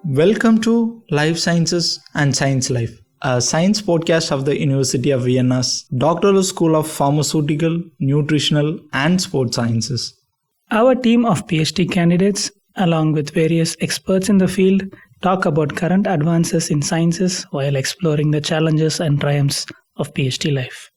Welcome to Life Sciences and Science Life, a science podcast of the University of Vienna's Doctoral School of Pharmaceutical, Nutritional, and Sports Sciences. Our team of PhD candidates, along with various experts in the field, talk about current advances in sciences while exploring the challenges and triumphs of PhD life.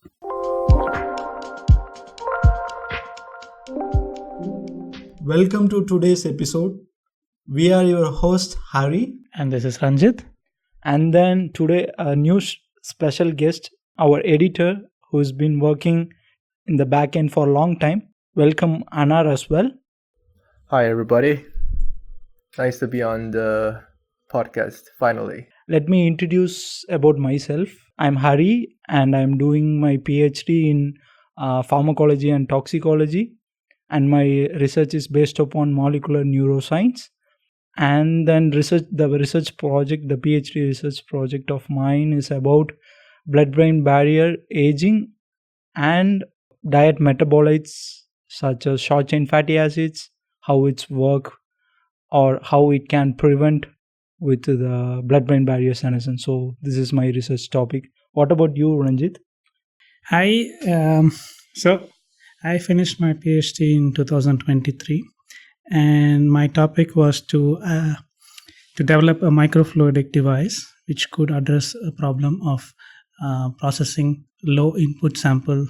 Welcome to today's episode. We are your host Hari, And this is Ranjit. and then today a new special guest, our editor who's been working in the back end for a long time. Welcome Anar as well. Hi, everybody. Nice to be on the podcast finally. Let me introduce about myself. I'm Hari and I'm doing my PhD in pharmacology and toxicology, and my research is based upon molecular neuroscience. And then the PhD research project of mine is about blood-brain barrier, aging, and diet metabolites such as short-chain fatty acids, how it's work or how it can prevent with the blood-brain barrier senescence. So this is my research topic. What about you, Ranjit? Hi. So I finished my PhD in 2023, and my topic was to develop a microfluidic device which could address a problem of processing low input samples,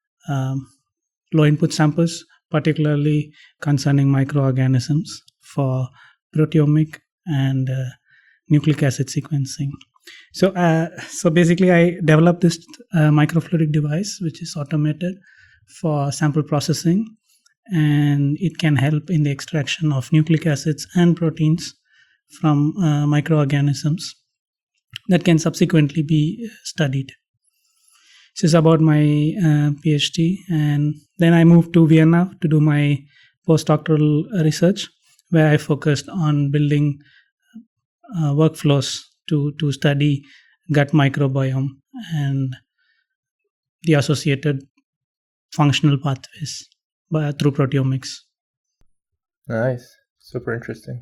particularly concerning microorganisms for proteomic and nucleic acid sequencing. So basically, I developed this microfluidic device which is automated for sample processing, and it can help in the extraction of nucleic acids and proteins from microorganisms that can subsequently be studied. This is about my PhD, and then I moved to Vienna to do my postdoctoral research, where I focused on building workflows to study gut microbiome and the associated functional pathways through proteomics. Nice. Super interesting.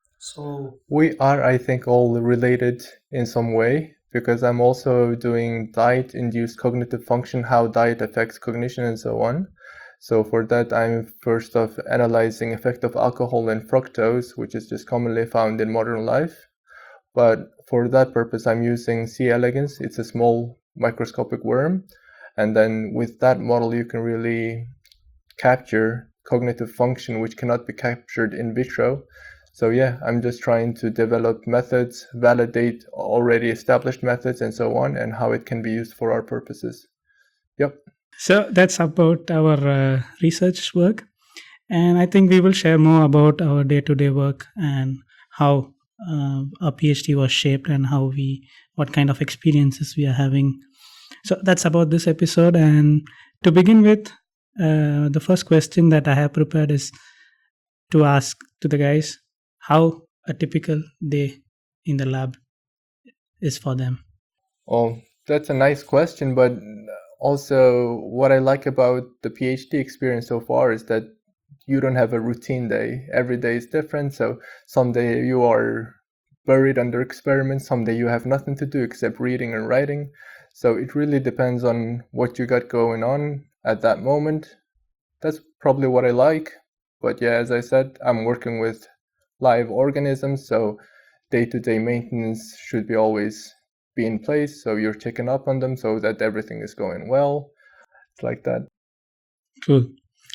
So We are, I think, all related in some way because I'm also doing diet-induced cognitive function, how diet affects cognition and so on. So for that, I'm first off analyzing effect of alcohol and fructose, which is just commonly found in modern life. But for that purpose, I'm using C. elegans. It's a small microscopic worm. And then with that model, you can really capture cognitive function, which cannot be captured in vitro. So yeah, I'm just trying to develop methods, validate already established methods and so on, and how it can be used for our purposes. Yep. So that's about our research work, and I think we will share more about our day-to-day work and how our PhD was shaped and what kind of experiences we are having. So that's about this episode. And to begin with, the first question that I have prepared is to ask to the guys how a typical day in the lab is for them. Well, that's a nice question, but also what I like about the PhD experience so far is that you don't have a routine day. Every day is different. So someday you are buried under experiments, someday you have nothing to do except reading and writing. So it really depends on what you got going on at that moment. That's probably what I like. But yeah, as I said, I'm working with live organisms, so day-to-day maintenance should be always be in place. So you're checking up on them so that everything is going well. It's like that. Cool.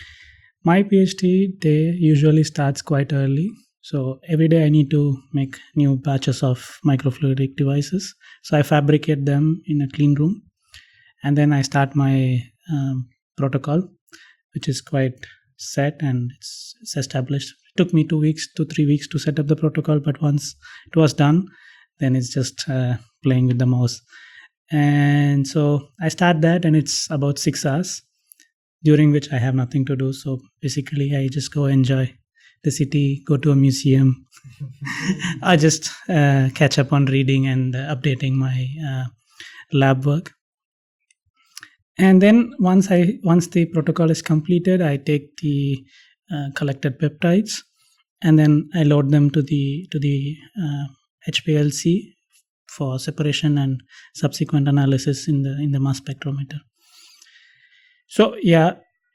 My PhD day usually starts quite early. So every day I need to make new batches of microfluidic devices. So I fabricate them in a clean room. And then I start my protocol, which is quite set and it's established. It took me 2 weeks to 3 weeks to set up the protocol, but once it was done, then it's just playing with the mouse. And so I start that, and it's about 6 hours, during which I have nothing to do. So basically, I just go enjoy the city, go to a museum. I just catch up on reading and updating my lab work. And then once the protocol is completed, I take the collected peptides, and then I load them to the HPLC for separation and subsequent analysis in the mass spectrometer. So yeah,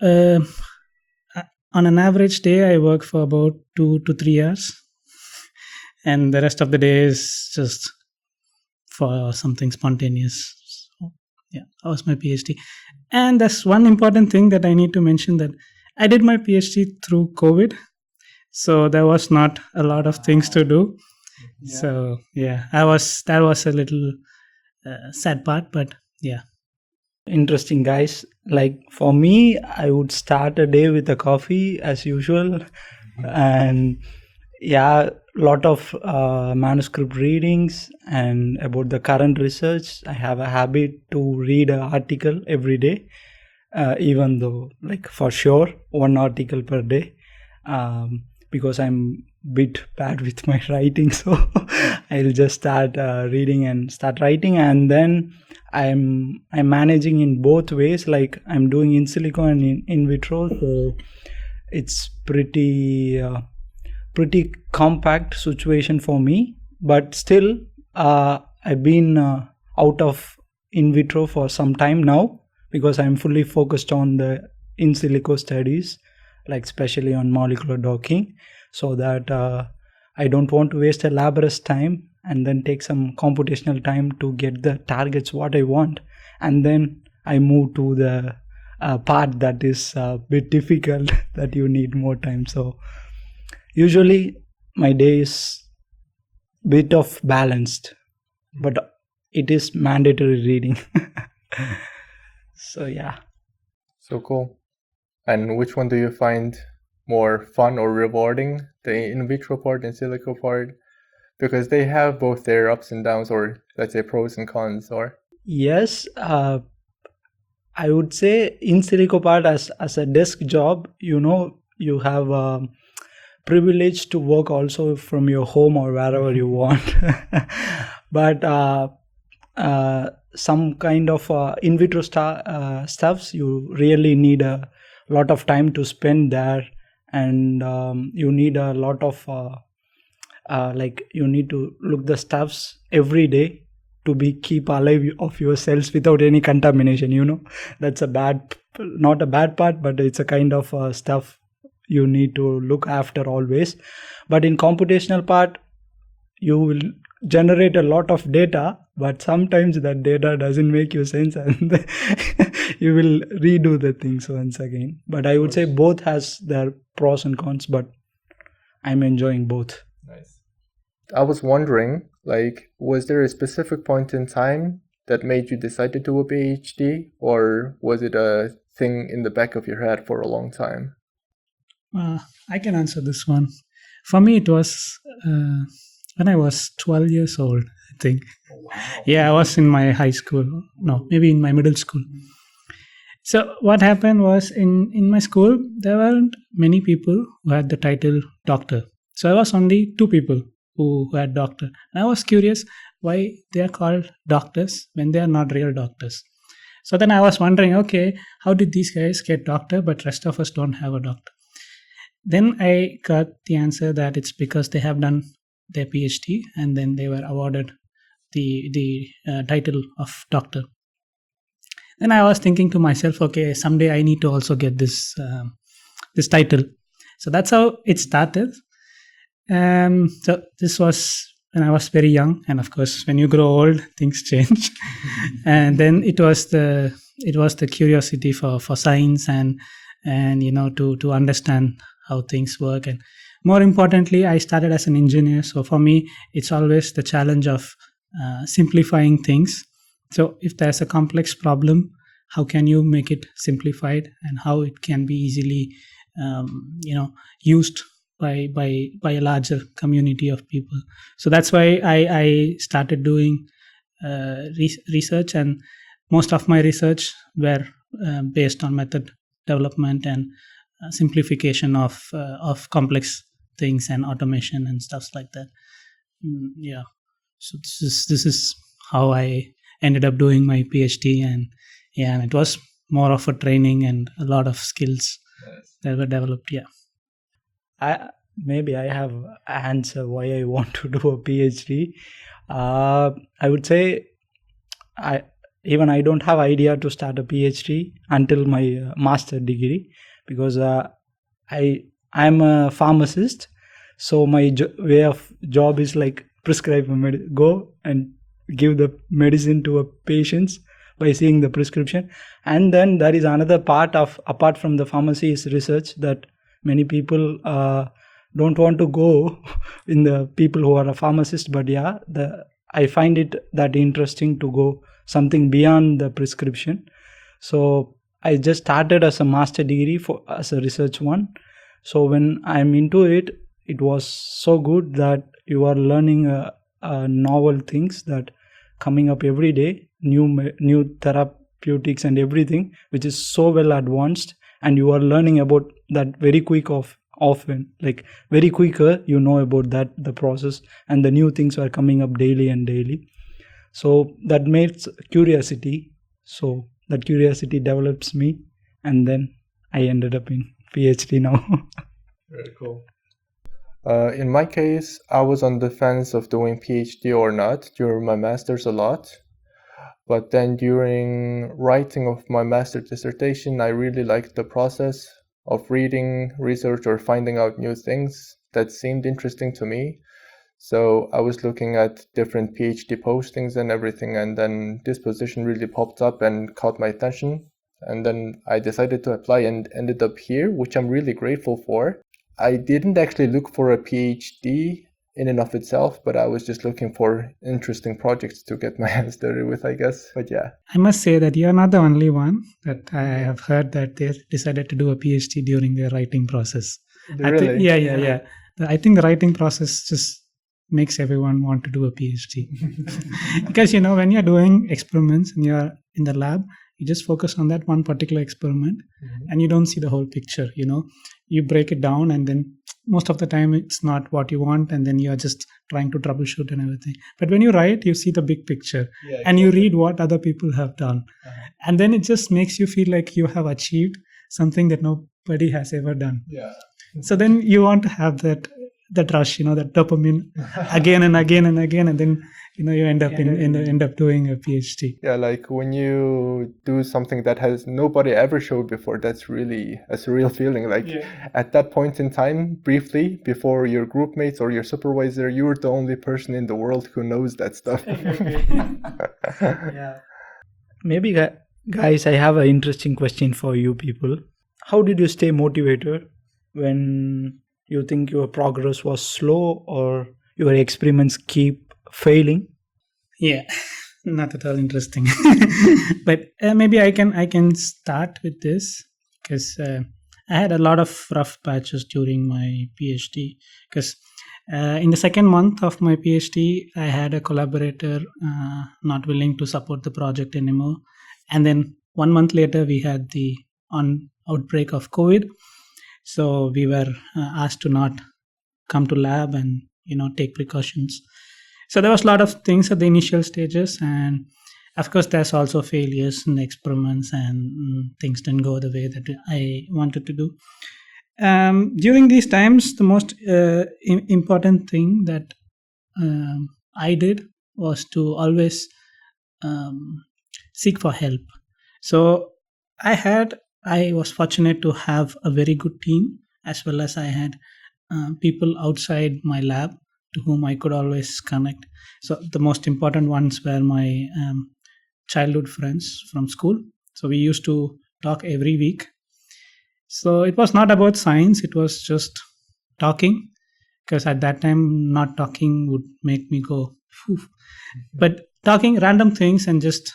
on an average day, I work for about 2 to 3 hours, and the rest of the day is just for something spontaneous. So, yeah, that was my PhD. And that's one important thing that I need to mention, that I did my PhD through COVID, so there was not a lot of things to do. Yeah. So yeah, that was a little sad part, but yeah. Interesting, guys. Like for me, I would start a day with a coffee as usual, and yeah, lot of manuscript readings and about the current research. I have a habit to read an article every day, even though like for sure one article per day, because I'm bit bad with my writing, so I'll just start reading and start writing, and then I'm managing in both ways. Like I'm doing in silico and in vitro, so it's pretty compact situation for me. But still, I've been out of in vitro for some time now, because I'm fully focused on the in silico studies, like especially on molecular docking, so that I don't want to waste a laborious time and then take some computational time to get the targets what I want, and then I move to the part that is a bit difficult that you need more time. So usually my day is bit of balanced, but it is mandatory reading. So yeah. So cool. And which one do you find more fun or rewarding, the in vitro part and silico part? Because they have both their ups and downs, or let's say pros and cons, or Yes, I would say in silico part as a desk job, you have privilege to work also from your home or wherever you want. But some kind of in vitro stuffs, you really need a lot of time to spend there, and you need a lot of like you need to look the stuffs every day to be keep alive of your cells without any contamination. That's not a bad part, but it's a kind of stuff you need to look after always. But in computational part, you will generate a lot of data, but sometimes that data doesn't make you sense, and you will redo the things once again. But I would say both has their pros and cons, but I'm enjoying both. Nice. I was wondering, like, was there a specific point in time that made you decide to do a PhD, or was it a thing in the back of your head for a long time? I can answer this one. For me, it was when I was 12 years old, I think. Yeah, I was in my high school. No, maybe in my middle school. So what happened was, in my school, there weren't many people who had the title doctor. So I was only 2 people who had doctor. And I was curious why they are called doctors when they are not real doctors. So then I was wondering, okay, how did these guys get doctor, but rest of us don't have a doctor? Then I got the answer that it's because they have done their PhD and then they were awarded the title of doctor. Then I was thinking to myself, okay, someday I need to also get this title. So that's how it started. So this was when I was very young, and of course, when you grow old, things change. And then it was the curiosity for science and to understand how things work. And more importantly, I started as an engineer, so for me, it's always the challenge of simplifying things. So if there's a complex problem, how can you make it simplified, and how it can be easily used by a larger community of people. So that's why I started doing research, and most of my research were based on method development and simplification of complex things and automation and stuff like that. Yeah, so this is how I ended up doing my PhD, and it was more of a training and a lot of skills that were developed. maybe I have an answer why I want to do a PhD. I would say I don't have idea to start a PhD until my master degree, because I'm a pharmacist, so my way of job is like prescribe go and give the medicine to a patients by seeing the prescription. And then there is another part of, apart from the pharmacy, is research, that many people don't want to go in the people who are a pharmacist, but yeah, I find it that interesting to go something beyond the prescription. So I just started as a master degree as a research one. So when I'm into it, it was so good that you are learning novel things that coming up every day, new therapeutics and everything, which is so well advanced, and you are learning about that very often, like very quicker, you know about that, the process, and the new things are coming up daily and daily. So that makes curiosity. So that curiosity develops me, and then I ended up in PhD now. Very cool. In my case, I was on the fence of doing PhD or not during my master's a lot. But then during writing of my master dissertation, I really liked the process of reading, research, or finding out new things that seemed interesting to me. So I was looking at different PhD postings and everything, and then this position really popped up and caught my attention. And then I decided to apply and ended up here, which I'm really grateful for. I didn't actually look for a PhD in and of itself, but I was just looking for interesting projects to get my hands dirty with, I guess. But yeah. I must say that you're not the only one that I have heard that they decided to do a PhD during their writing process. Really? Yeah. I think the writing process just makes everyone want to do a PhD. Because, when you're doing experiments and you're in the lab, you just focus on that one particular experiment, and you don't see the whole picture. You break it down, and then most of the time it's not what you want, and then you're just trying to troubleshoot and everything. But when you write, you see the big picture, and you read what other people have done, and then it just makes you feel like you have achieved something that nobody has ever done. So then you want to have that rush, that dopamine again and again and again, and then you end up doing a PhD. Yeah, like when you do something that has nobody ever showed before, that's really a surreal feeling. Like at that point in time, briefly before your group mates or your supervisor, you're the only person in the world who knows that stuff. Yeah. Maybe guys, I have an interesting question for you people. How did you stay motivated when you think your progress was slow or your experiments keep failing? Yeah, not at all interesting. But maybe I can start with this, because I had a lot of rough patches during my PhD. Because in the second month of my PhD, I had a collaborator not willing to support the project anymore, and then 1 month later we had the outbreak of COVID. So we were asked to not come to lab and take precautions. So there was a lot of things at the initial stages, and of course there's also failures in the experiments, and things didn't go the way that I wanted to do. During these times, the most important thing that I did was to always seek for help. So I was fortunate to have a very good team, as well as I had people outside my lab to whom I could always connect. So the most important ones were my childhood friends from school. So we used to talk every week. So it was not about science, it was just talking, because at that time not talking would make me go, phew. But talking random things and just,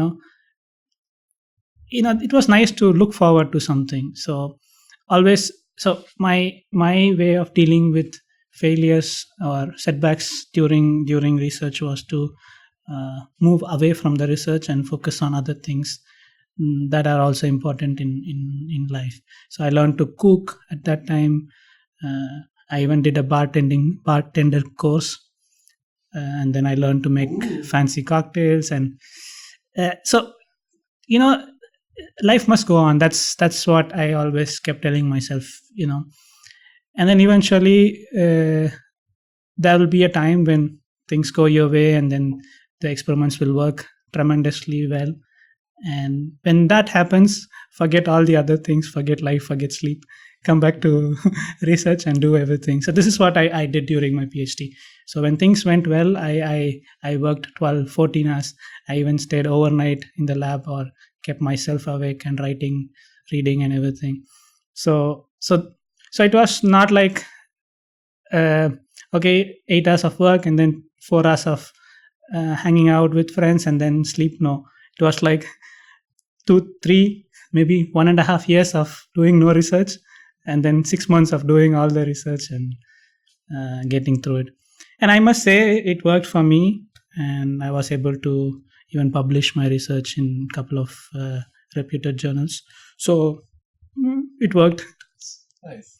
it was nice to look forward to something. So always, so my way of dealing with failures or setbacks during research was to move away from the research and focus on other things that are also important in life. So I learned to cook at that time. I even did a bartender course, and then I learned to make fancy cocktails, and so life must go on. That's what I always kept telling myself. and then eventually there will be a time when things go your way, and then the experiments will work tremendously well. And when that happens, forget all the other things, forget life, forget sleep, come back to research and do everything. So this is what I did during my PhD. So when things went well, I worked 12, 14 hours. I even stayed overnight in the lab or kept myself awake and writing, reading and everything. So it was not like, okay, 8 hours of work and then 4 hours of hanging out with friends and then sleep. No, it was like 2, 3, maybe 1.5 years of doing no research, and then 6 months of doing all the research and getting through it. And I must say it worked for me, and I was able to even publish my research in a couple of reputed journals. So it worked. Nice.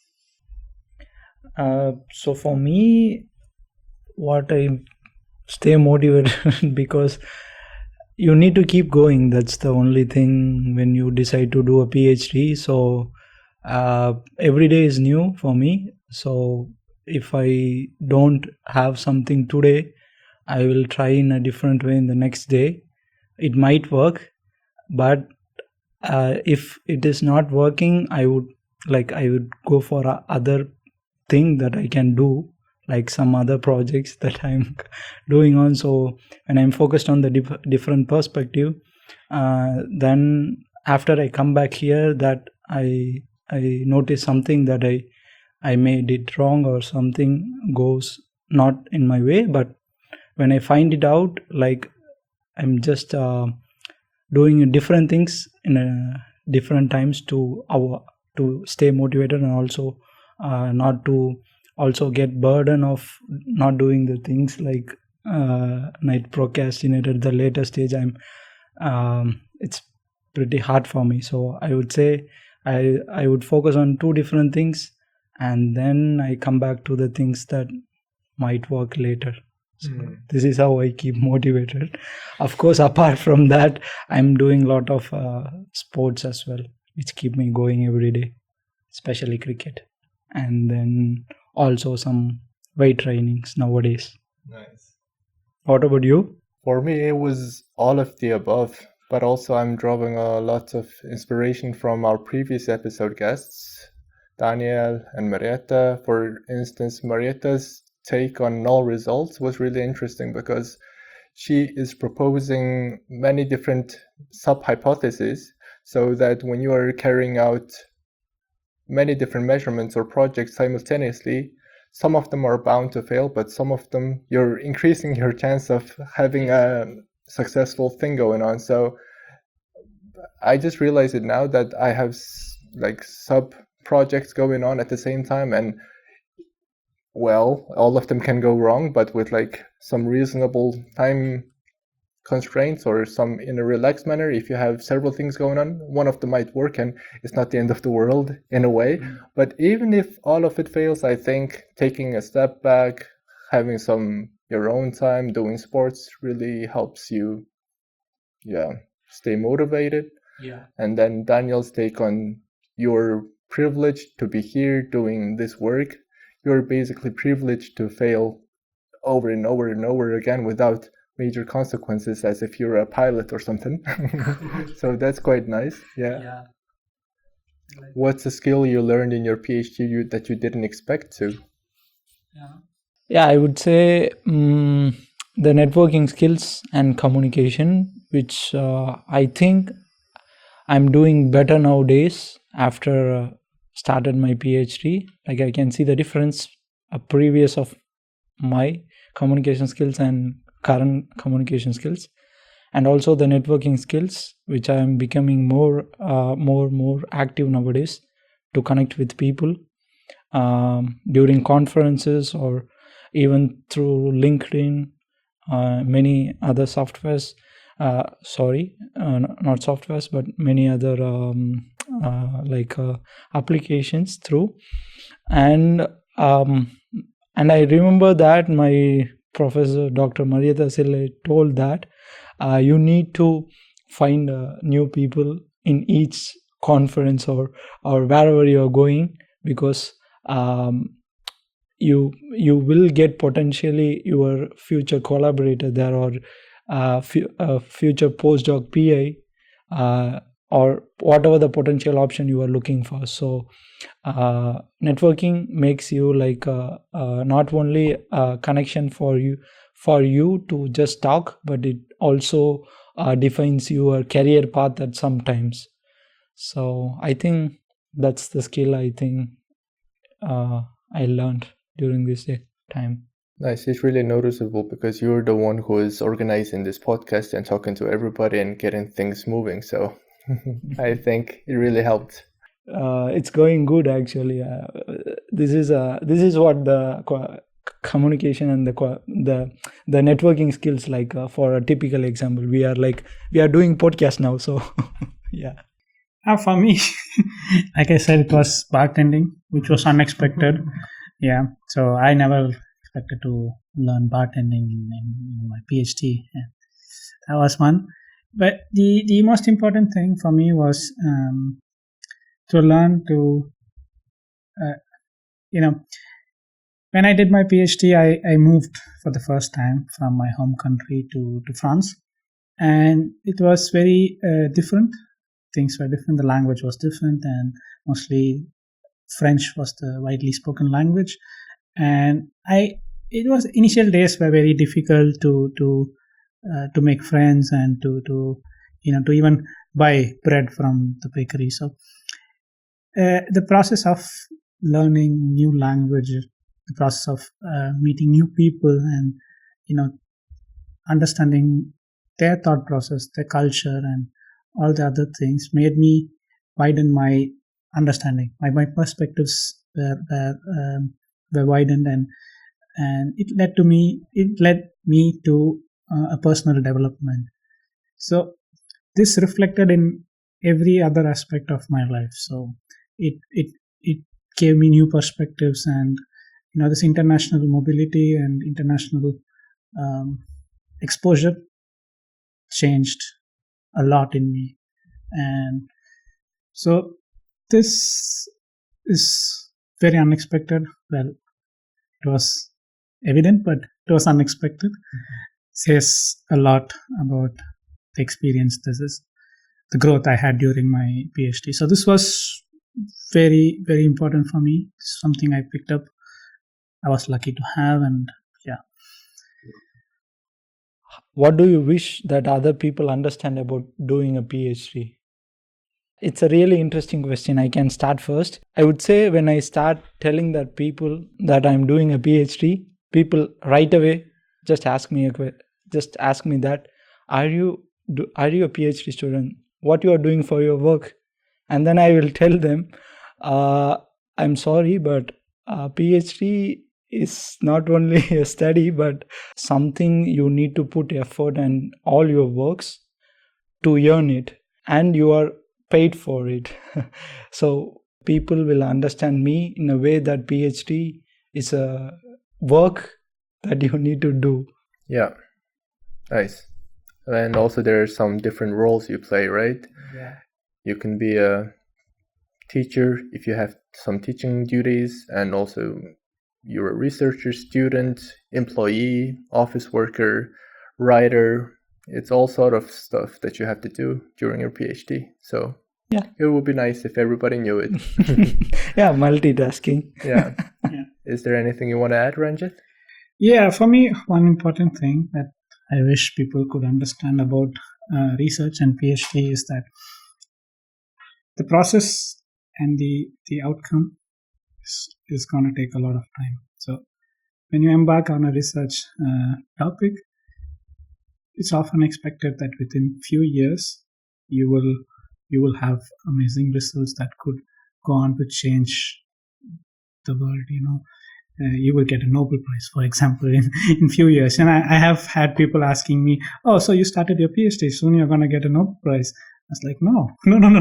So for me, what I stay motivated because you need to keep going. That's the only thing when you decide to do a PhD. So every day is new for me. So if I don't have something today, I will try in a different way in the next day. It might work, but if it is not working, I would go for a other thing that I can do, like some other projects that I'm doing on. So when I'm focused on the different perspective, then after I come back here, that I notice something that I made it wrong or something goes not in my way. But when I find it out, like I'm just doing different things in different times to stay motivated, and also not to also get burden of not doing the things, like night procrastinated the later stage. It's pretty hard for me. So I would say I would focus on 2 different things, and then I come back to the things that might work later. So this is how I keep motivated. Of course, apart from that, I'm doing a lot of sports as well, which keep me going every day, especially cricket. And then also some weight trainings nowadays. Nice. What about you? For me, it was all of the above, but also I'm drawing a lot of inspiration from our previous episode guests, Daniel and Marietta. For instance, Marietta's take on null results was really interesting because she is proposing many different sub-hypotheses, so that when you are carrying out many different measurements or projects simultaneously, some of them are bound to fail, but some of them you're increasing your chance of having a successful thing going on. So I just realized it now that I have like sub projects going on at the same time, and well, all of them can go wrong, but with like some reasonable time constraints or some in a relaxed manner, if you have several things going on, one of them might work and it's not the end of the world in a way. But even if all of it fails, I think taking a step back, having some your own time, doing sports really helps you stay motivated. And then Daniel's take on you're privileged to be here doing this work. You're basically privileged to fail over and over and over again without major consequences, as if you're a pilot or something. So that's quite nice. Yeah. What's a skill you learned in your PhD that you didn't expect to? Yeah, I would say the networking skills and communication, which I think I'm doing better nowadays after started my PhD. Like I can see the difference previous of my communication skills and current communication skills, and also the networking skills, which I am becoming more active nowadays to connect with people during conferences or even through LinkedIn, many other softwares. Not softwares, but many other applications through. And I remember that my professor, Dr. Marietta Sille, told that you need to find new people in each conference or wherever you are going, because um, you will get potentially your future collaborator there, or future postdoc PI, or whatever the potential option you are looking for. So networking makes you like not only a connection for you to just talk, but it also defines your career path at some times. So I think that's the skill I think I learned during this time. Nice. It's really noticeable because you're the one who is organizing this podcast and talking to everybody and getting things moving. So I think it really helped. It's going good actually. This is what the communication and the networking skills like. For a typical example, we are doing podcast now. So yeah. For me, like I said, it was bartending, which was unexpected. Yeah, so I never expected to learn bartending in my PhD. Yeah. That was fun. But the most important thing for me was to learn to, when I did my PhD, I moved for the first time from my home country to France. And it was very different. Things were different. The language was different, and mostly French was the widely spoken language. And it was initial days were very difficult to make friends and to even buy bread from the bakery. So the process of learning new language, the process of meeting new people, and understanding their thought process, their culture, and all the other things made me widen my understanding. My perspectives were widened, and it led me to a personal development. So this reflected in every other aspect of my life. So it gave me new perspectives, and this international mobility and international exposure changed a lot in me. And so this is very unexpected. Well, it was evident, but it was unexpected. Says a lot about the experience. This is the growth I had during my PhD. So this was very, very important for me. Something I picked up. I was lucky to have, and yeah. What do you wish that other people understand about doing a PhD? It's a really interesting question. I can start first. I would say when I start telling that people that I'm doing a PhD, people right away just ask me that, are you a PhD student? What you are doing for your work? And then I will tell them, I'm sorry, but PhD is not only a study, but something you need to put effort and all your works to earn it, and you are paid for it. So people will understand me in a way that PhD is a work that you need to do. Yeah, nice. And also there are some different roles you play, right? Yeah. You can be a teacher if you have some teaching duties, and also you're a researcher, student, employee, office worker, writer. It's all sort of stuff that you have to do during your PhD. So yeah, it would be nice if everybody knew it. Yeah, multitasking. Yeah. Yeah. Is there anything you want to add, Ranjit? Yeah, for me, one important thing that I wish people could understand about research and PhD is that the process and the outcome is going to take a lot of time. So when you embark on a research topic, it's often expected that within few years you will have amazing results that could go on to change the world. You will get a Nobel Prize, for example, in few years. And I have had people asking me, "Oh, so you started your PhD, soon you're going to get a Nobel Prize." I was like, no.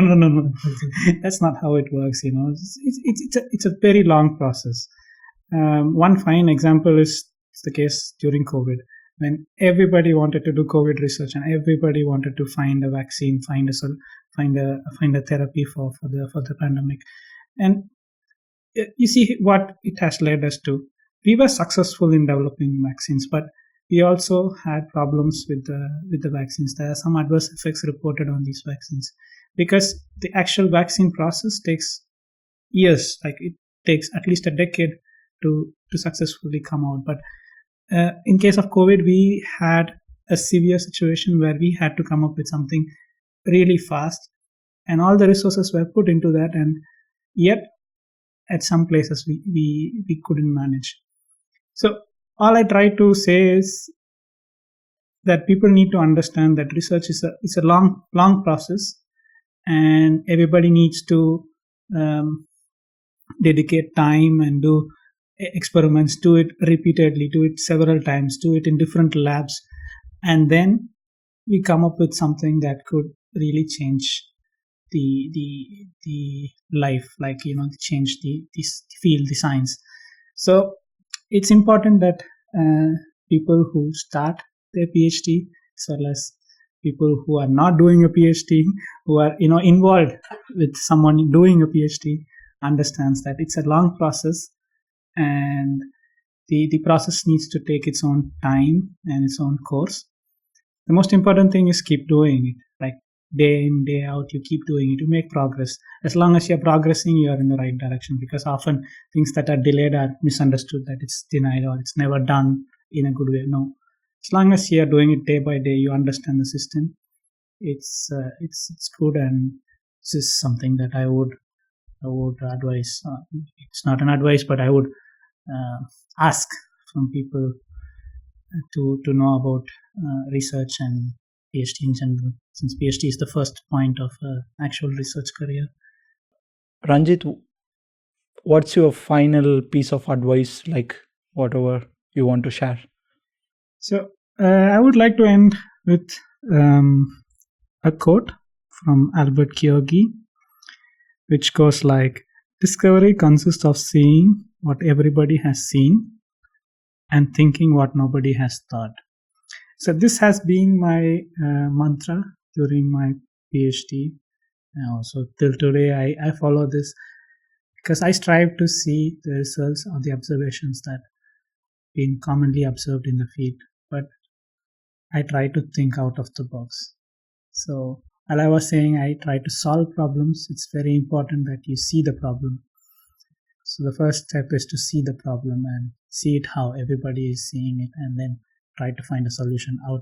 That's not how it works. It's a very long process. One fine example is the case during COVID, when everybody wanted to do COVID research and everybody wanted to find a vaccine, find a therapy for the pandemic, and you see what it has led us to. We were successful in developing vaccines, but we also had problems with the vaccines. There are some adverse effects reported on these vaccines because the actual vaccine process takes years. Like it takes at least a decade to successfully come out. But in case of COVID, we had a severe situation where we had to come up with something really fast, and all the resources were put into that, and yet at some places we couldn't manage. So all I try to say is that people need to understand that research is a long process, and everybody needs to dedicate time and do experiments, do it repeatedly, do it several times, do it in different labs, and then we come up with something that could really change the life, like change the field, the science. So it's important that people who start their PhD, as well as people who are not doing a PhD, who are involved with someone doing a PhD, understands that it's a long process, and the process needs to take its own time and its own course. The most important thing is keep doing it, like day in, day out, you keep doing it, you make progress. As long as you're progressing, you're in the right direction, because often things that are delayed are misunderstood, that it's denied or it's never done in a good way. No, as long as you're doing it day by day, you understand the system, it's good. And this is something that I would advise. It's not an advice, but I would ask from people to know about research and PhD in general, since PhD is the first point of actual research career. Ranjit, what's your final piece of advice, like whatever you want to share? So I would like to end with a quote from Albert Kiyosaki, which goes like, "Discovery consists of seeing what everybody has seen and thinking what nobody has thought." So this has been my mantra during my PhD. Also till today, I follow this because I strive to see the results of the observations that been commonly observed in the field, but I try to think out of the box. So while I was saying I try to solve problems, it's very important that you see the problem. So the first step is to see the problem and see it how everybody is seeing it, and then try to find a solution out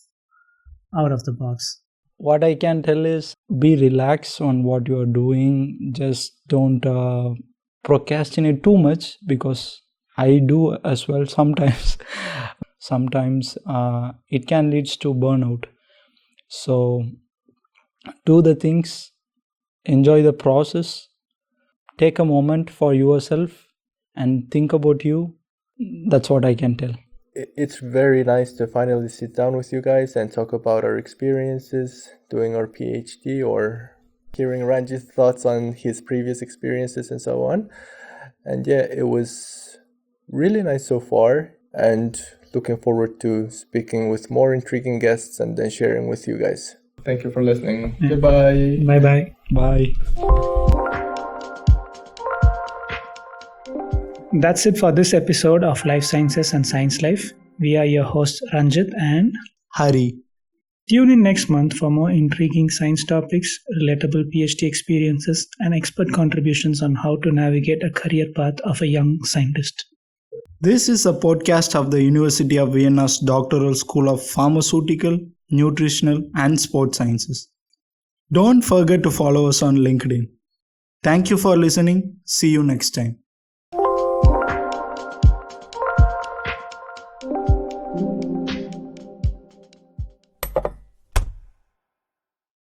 of the box. What I can tell is be relaxed on what you are doing. Just don't procrastinate too much, because I do as well sometimes. Sometimes it can lead to burnout. So do the things, enjoy the process, take a moment for yourself and think about you. That's what I can tell. It's very nice to finally sit down with you guys and talk about our experiences doing our PhD, or hearing Ranjit's thoughts on his previous experiences and so on. And yeah, it was really nice so far, and looking forward to speaking with more intriguing guests and then sharing with you guys. Thank you for listening. Yeah. Goodbye. Bye-bye. Bye. That's it for this episode of Life Sciences and Science Life. We are your hosts Ranjit and Hari. Tune in next month for more intriguing science topics, relatable PhD experiences, and expert contributions on how to navigate a career path of a young scientist. This is a podcast of the University of Vienna's Doctoral School of Pharmaceutical, Nutritional, and Sports Sciences. Don't forget to follow us on LinkedIn. Thank you for listening. See you next time.